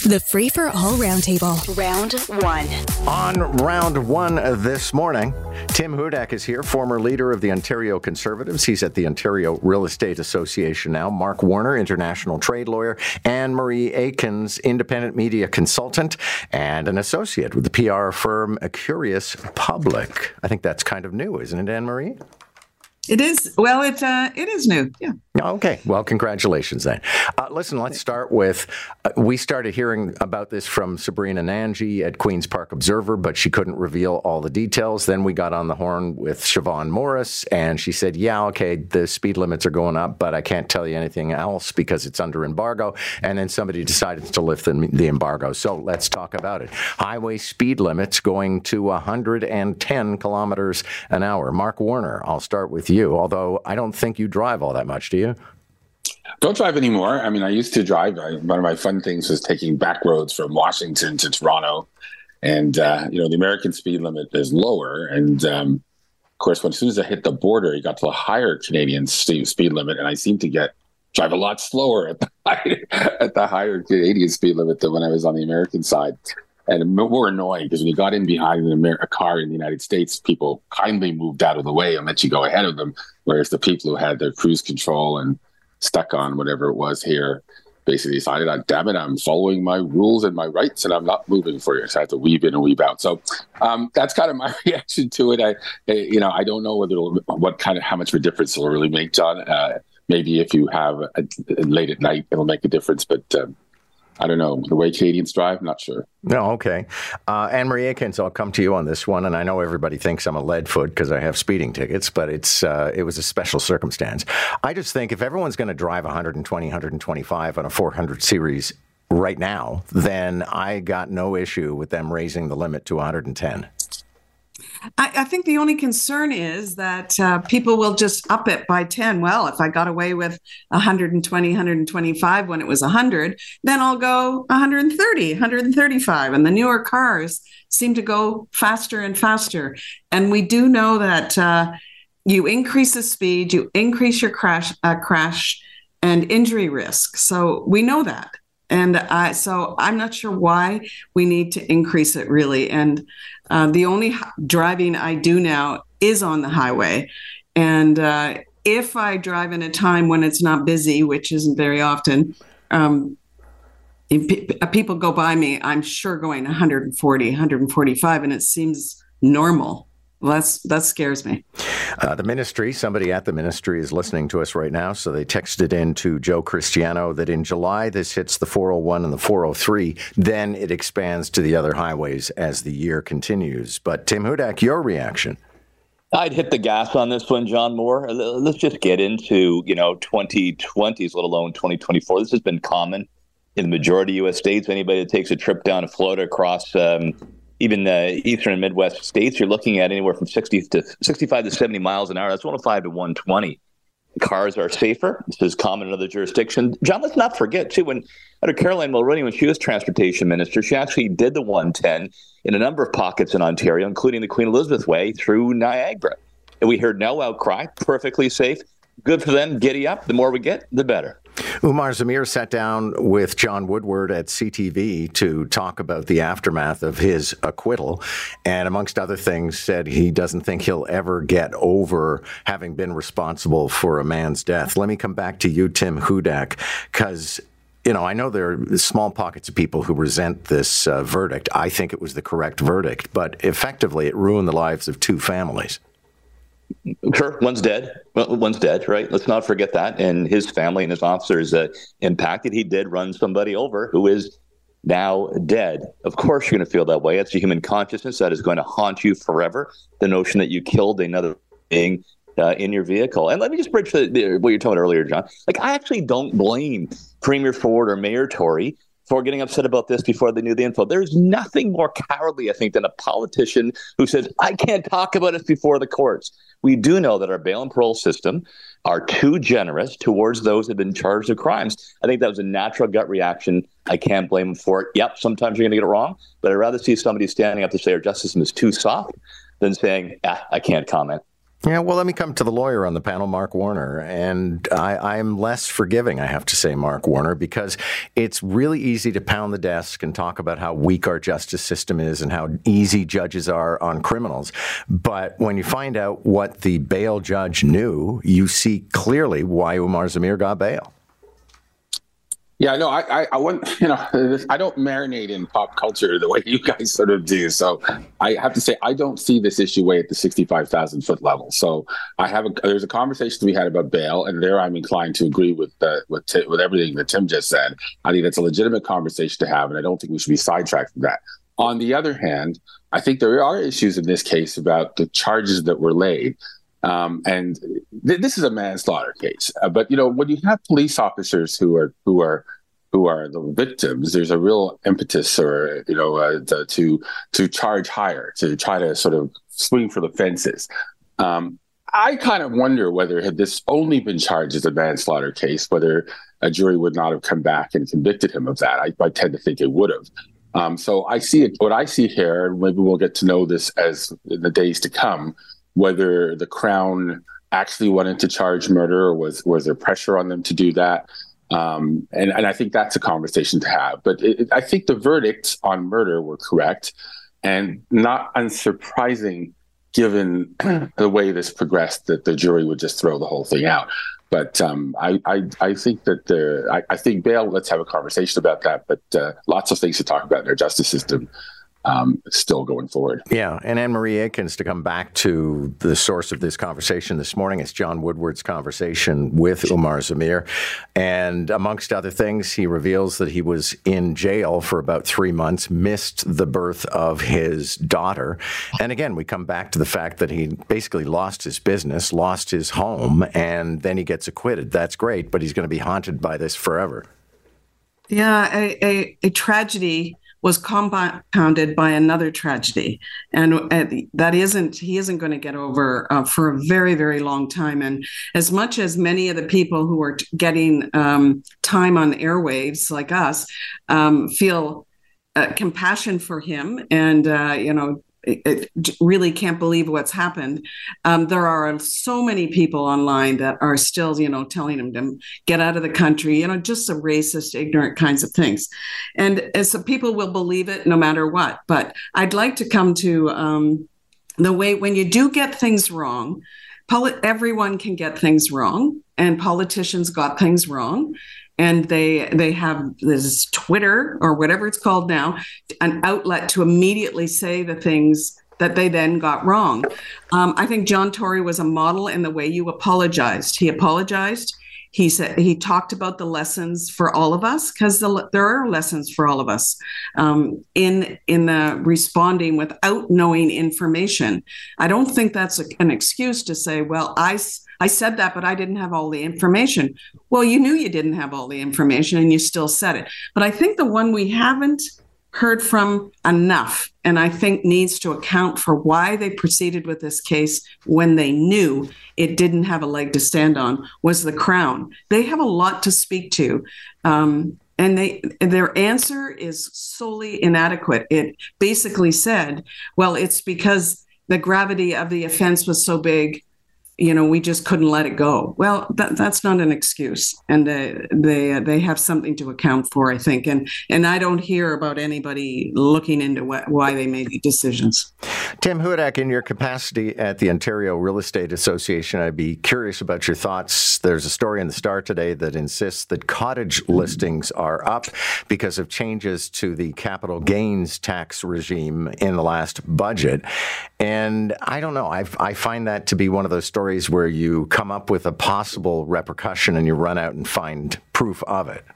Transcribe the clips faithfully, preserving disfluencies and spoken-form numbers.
The Free for All Roundtable. Round one. On round one this morning, Tim Hudak is here, former leader of the Ontario Conservatives. He's at the Ontario Real Estate Association now. Mark Warner, international trade lawyer. Anne-Marie Aikens, independent media consultant and an associate with the P R firm A Curious Public. I think that's kind of new, isn't it, Anne-Marie? It is. Well, it, uh, it is new. Yeah. Okay. Well, congratulations then. Uh, listen, let's start with, uh, we started hearing about this from Sabrina Nanji at Queen's Park Observer, but she couldn't reveal all the details. Then we got on the horn with Siobhan Morris, and she said, yeah, okay, the speed limits are going up, but I can't tell you anything else because it's under embargo. And then somebody decided to lift the, the embargo. So let's talk about it. Highway speed limits going to one hundred ten kilometers an hour. Mark Warner, I'll start with you. You, although I don't think you drive all that much, do you? Don't drive anymore. I mean, I used to drive. I, one of my fun things was taking back roads from Washington to Toronto. And, uh, you know, the American speed limit is lower. And, um, of course, when, as soon as I hit the border, you got to a higher Canadian st- speed limit. And I seem to get drive a lot slower at the, high, at the higher Canadian speed limit than when I was on the American side. And more annoying because when you got in behind an Amer- a car in the United States, people kindly moved out of the way and let you go ahead of them. Whereas the people who had their cruise control and stuck on whatever it was here basically decided, oh, damn it, I'm following my rules and my rights and I'm not moving for you. So I had to weave in and weave out. So um, that's kind of my reaction to it. I, I you know, I don't know whether it'll, what kind of, how much of a difference it'll really make, John. Uh, maybe if you have a, a late at night, it'll make a difference. But um, I don't know. The way Canadians drive, I'm not sure. No, okay. Uh, Anne-Marie Aikens, I'll come to you on this one. And I know everybody thinks I'm a lead foot because I have speeding tickets, but it's uh, it was a special circumstance. I just think if everyone's going to drive one hundred twenty, one hundred twenty-five on a four hundred series right now, then I got no issue with them raising the limit to one hundred ten. I, I think the only concern is that uh, people will just up it by ten. Well, if I got away with one hundred twenty, one hundred twenty-five when it was one hundred, then I'll go one hundred thirty, one hundred thirty-five. And the newer cars seem to go faster and faster. And we do know that uh, you increase the speed, you increase your crash, uh, crash and injury risk. So we know that. And I, so I'm not sure why we need to increase it, really. And uh, the only h- driving I do now is on the highway. And uh, if I drive in a time when it's not busy, which isn't very often, um, if pe- people go by me, I'm sure going one hundred forty, one hundred forty-five, and it seems normal. Well, that's, that scares me. Uh, the ministry, somebody at the ministry is listening to us right now, so they texted in to Joe Cristiano that in July this hits the four oh one and the four oh three, then it expands to the other highways as the year continues. But Tim Hudak, your reaction? I'd hit the gas on this one, John Moore. Let's just get into, you know, twenty twenties, let alone twenty twenty-four. This has been common in the majority of U S states. Anybody that takes a trip down to Florida across um, even the eastern and Midwest states, you're looking at anywhere from sixty to sixty-five to seventy miles an hour. That's one oh five to one twenty. Cars are safer. This is common in other jurisdictions. John, let's not forget, too, when under Caroline Mulroney, when she was transportation minister, she actually did the one ten in a number of pockets in Ontario, including the Queen Elizabeth Way through Niagara. And we heard no outcry, perfectly safe. Good for them. Giddy up. The more we get, the better. Umar Zamir sat down with John Woodward at C T V to talk about the aftermath of his acquittal, and amongst other things said he doesn't think he'll ever get over having been responsible for a man's death. Let me come back to you, Tim Hudak, because you know, I know there are small pockets of people who resent this uh, verdict. I think it was the correct verdict, but effectively it ruined the lives of two families. Sure, one's dead. Well, one's dead, right? Let's not forget that. And his family and his officers uh, impacted. He did run somebody over who is now dead. Of course, you're going to feel that way. It's a human consciousness that is going to haunt you forever. The notion that you killed another being uh, in your vehicle. And let me just bridge the, the, what you're talking about earlier, John. Like, I actually don't blame Premier Ford or Mayor Tory for getting upset about this before they knew the info. There's nothing more cowardly, I think, than a politician who says, I can't talk about this before the courts. We do know that our bail and parole system are too generous towards those who have been charged with crimes. I think that was a natural gut reaction. I can't blame them for it. Yep, sometimes you're going to get it wrong, but I'd rather see somebody standing up to say our justice system is too soft than saying, ah, I can't comment. Yeah, well, let me come to the lawyer on the panel, Mark Warner. And I, I'm less forgiving, I have to say, Mark Warner, because it's really easy to pound the desk and talk about how weak our justice system is and how easy judges are on criminals. But when you find out what the bail judge knew, you see clearly why Umar Zamir got bail. Yeah, no, I, I, I want, you know, I don't marinate in pop culture the way you guys sort of do. So I have to say, I don't see this issue way at the sixty-five thousand foot level. So I have a, there's a conversation we had about bail, and there I'm inclined to agree with uh, with t- with everything that Tim just said. I think that's a legitimate conversation to have, and I don't think we should be sidetracked from that. On the other hand, I think there are issues in this case about the charges that were laid. Um, and th- this is a manslaughter case, uh, but you know, when you have police officers who are who are who are the victims, there's a real impetus, or you know, uh, to, to to charge higher, to try to sort of swing for the fences. Um, I kind of wonder whether had this only been charged as a manslaughter case, whether a jury would not have come back and convicted him of that. I, I tend to think it would have. Um, so I see it. What I see here, and maybe we'll get to know this as in the days to come, whether the Crown actually wanted to charge murder, or was was there pressure on them to do that? Um, and, and I think that's a conversation to have. But it, it, I think the verdicts on murder were correct, and not unsurprising given the way this progressed, that the jury would just throw the whole thing out. But um, I, I, I think that the I, I think bail. Let's have a conversation about that. But uh, lots of things to talk about in our justice system. Um, still going forward. Yeah, and Anne-Marie Aikens, to come back to the source of this conversation this morning, it's John Woodward's conversation with Umar Zamir. And amongst other things, he reveals that he was in jail for about three months, missed the birth of his daughter. And again, we come back to the fact that he basically lost his business, lost his home, and then he gets acquitted. That's great, but he's going to be haunted by this forever. Yeah, a, a, a tragedy was compounded by another tragedy, and uh, that isn't he isn't going to get over uh, for a very, very long time. And as much as many of the people who are t- getting um, time on airwaves like us um, feel uh, compassion for him, and uh, you know. It, it really can't believe what's happened. Um, there are so many people online that are still, you know, telling him to get out of the country, you know, just some racist, ignorant kinds of things. And as some people will believe it no matter what. But I'd like to come to um, the way when you do get things wrong, poli- everyone can get things wrong, and politicians got things wrong. And they they have this Twitter or whatever it's called now, an outlet to immediately say the things that they then got wrong. Um, I think John Tory was a model in the way you apologized. He apologized. He said he talked about the lessons for all of us, because the, there are lessons for all of us um, in in the responding without knowing information. I don't think that's a, an excuse to say, well, I. I said that, but I didn't have all the information. Well, you knew you didn't have all the information, and you still said it. But I think the one we haven't heard from enough, and I think needs to account for why they proceeded with this case when they knew it didn't have a leg to stand on, was the Crown. They have a lot to speak to. Um, And they their answer is solely inadequate. It basically said, well, it's because the gravity of the offense was so big, you know, we just couldn't let it go. Well, that, that's not an excuse, and uh, they uh, they have something to account for, I think. And and I don't hear about anybody looking into what, why they made the decisions. Tim Hudak, in your capacity at the Ontario Real Estate Association, I'd be curious about your thoughts. There's a story in the Star today that insists that cottage listings are up because of changes to the capital gains tax regime in the last budget. And I don't know, I I find that to be one of those stories where you come up with a possible repercussion and you run out and find proof of it.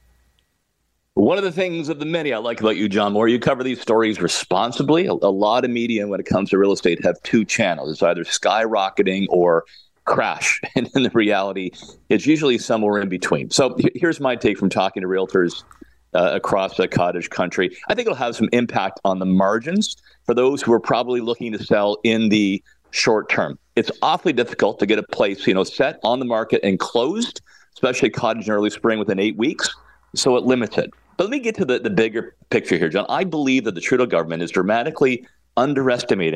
One of the things of the many I like about you, John Moore, you cover these stories responsibly. A, a lot of media, when it comes to real estate, have two channels. It's either skyrocketing or crash. And in the reality, it's usually somewhere in between. So here's my take from talking to realtors uh, across the cottage country. I think it'll have some impact on the margins for those who are probably looking to sell in the short term. It's awfully difficult to get a place, you know, set on the market and closed, especially cottage in early spring within eight weeks. So it limits it. But let me get to the, the bigger picture here, John. I believe that the Trudeau government is dramatically underestimating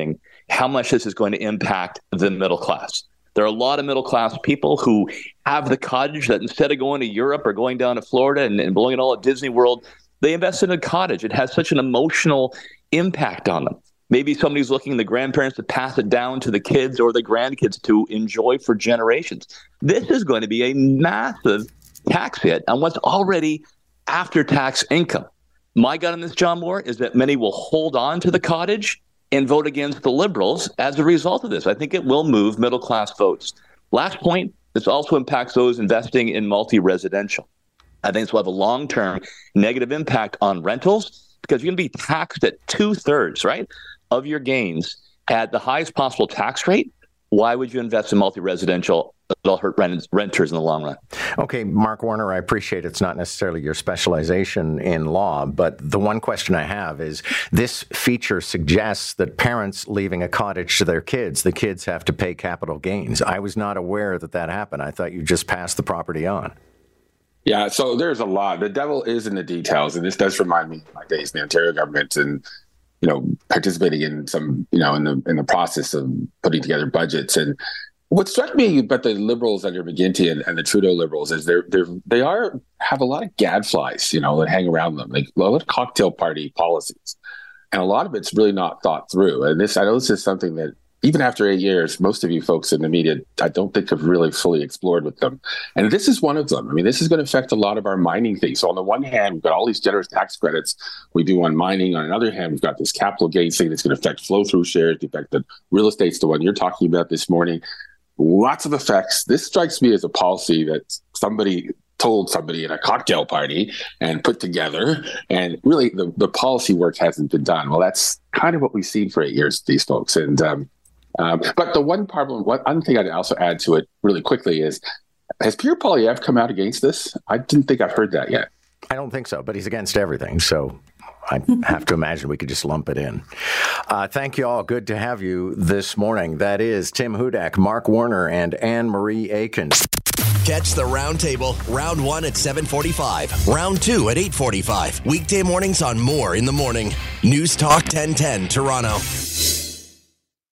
how much this is going to impact the middle class. There are a lot of middle class people who have the cottage that instead of going to Europe or going down to Florida and, and blowing it all at Disney World, they invest in a cottage. It has such an emotional impact on them. Maybe somebody's looking, the grandparents, to pass it down to the kids or the grandkids to enjoy for generations. This is going to be a massive tax hit on what's already after-tax income. My gut on this, John Moore, is that many will hold on to the cottage and vote against the Liberals as a result of this. I think it will move middle-class votes. Last point, this also impacts those investing in multi-residential. I think this will have a long-term negative impact on rentals because you're going to be taxed at two-thirds, right, of your gains at the highest possible tax rate. Why would you invest in multi-residential? It'll hurt rent- renters in the long run. Okay, Mark Warner, I appreciate it's not necessarily your specialization in law, but the one question I have is this feature suggests that parents leaving a cottage to their kids, the kids have to pay capital gains. I was not aware that that happened. I thought you just passed the property on. Yeah, so there's a lot. The devil is in the details, and this does remind me of my days in the Ontario government and, you know, participating in some, you know, in the in the process of putting together budgets. And what struck me about the Liberals under McGuinty and, and the Trudeau Liberals is they're they're they are have a lot of gadflies, you know, that hang around them, like a lot of cocktail party policies, and a lot of it's really not thought through. And this, I know, this is something that even after eight years, most of you folks in the media, I don't think have really fully explored with them. And this is one of them. I mean, this is going to affect a lot of our mining things. So on the one hand, we've got all these generous tax credits we do on mining. On another hand, we've got this capital gains thing that's going to affect flow-through shares, the effect that real estate's the one you're talking about this morning. Lots of effects. This strikes me as a policy that somebody told somebody at a cocktail party and put together, and really the, the policy work hasn't been done. Well, that's kind of what we've seen for eight years, these folks. And um, um, but the one problem, one, one thing I'd also add to it really quickly is, has Pierre Poilievre come out against this? I didn't think I've heard that yet. I don't think so, but he's against everything, so I have to imagine we could just lump it in. Uh, thank you all. Good to have you this morning. That is Tim Hudak, Mark Warner, and Anne Marie Aiken. Catch the Roundtable, round one at seven forty-five, round two at eight forty-five. Weekday mornings on More in the Morning. News Talk ten ten, Toronto.